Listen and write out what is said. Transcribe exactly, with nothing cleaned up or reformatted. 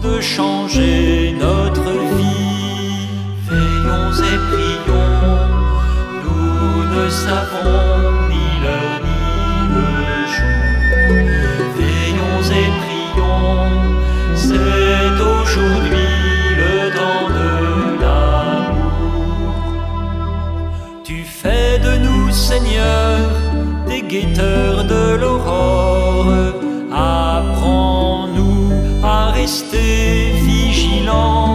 de changer notre vie. Veillons et prions, nous ne savons ni l'heure ni le jour. Veillons et prions, c'est aujourd'hui le temps de l'amour. Tu fais de nous, Seigneur, des guetteurs de l'aurore. Apprends-nous à rester vigilants